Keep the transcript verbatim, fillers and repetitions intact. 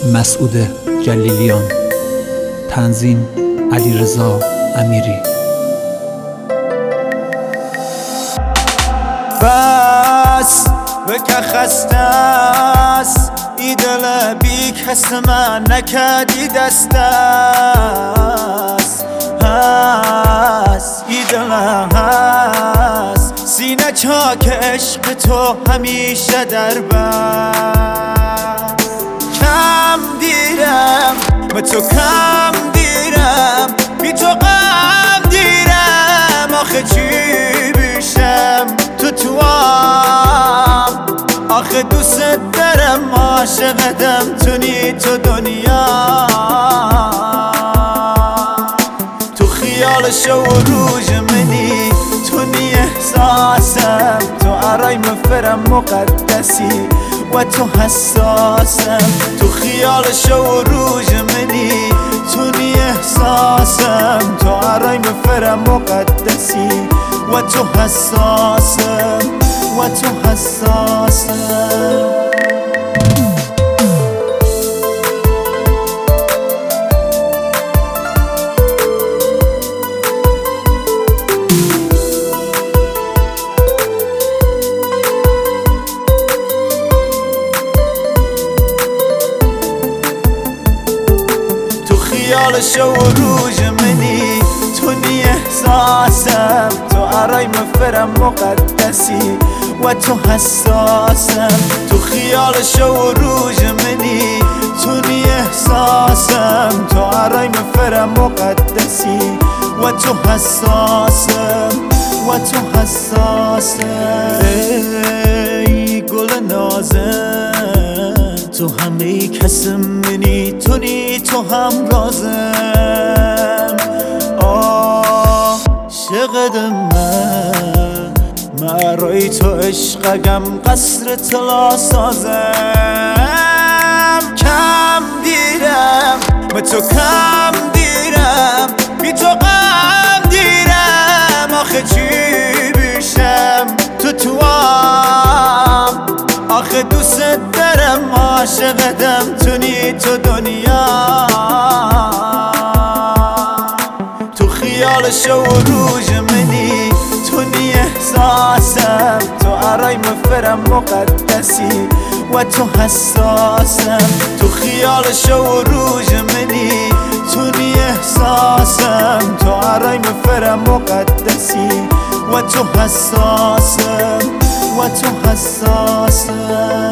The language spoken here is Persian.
مسعود جلیلیان، تنظیم علیرضا امیری. بس بکه خسته است ای دل بی کس من نکدی دست است هست ای دل هست سینه چاک عشق تو همیشه در بست. کم دیرم به تو کم دیرم بی تو غم دیرم آخه چی بیشم تو توام آخه دوست دارم عاشقتم تو نی تو دنیا تو خیال شو و روز منی تو نی احساسم تو عرای مفرم مقدسی و تو حساسم تو خیال شو و روز منی تو نی احساسم تو عرای مفرم مقدسی و تو حساسم و تو حساسم. خیال شو و روز منی تو نی احساسم تو عرای مفرم مقدسی و تو حساسم تو خیال شو و روز منی تو نی احساسم تو عرای مفرم مقدسی و تو حساسم و تو حساسم. ای گل نازم تو همه کسم منی تو نی تو هم رازم عاشقت من مرای تو عشقم قصر طلا سازم. کم دیرم به تو کم دیرم بی تو غم دیرم آخه چی بیشم تو توام آخه دوست دارم عاشقتم تو نی تو دنیا تو خیال شو و روز منی تو نی احساسم تو عرای مفرم مقدسی و تو حساسم تو خیال شو و روز منی تو نی احساسم تو عرای مفرم مقدسی و تو حساسم و تو حساسم.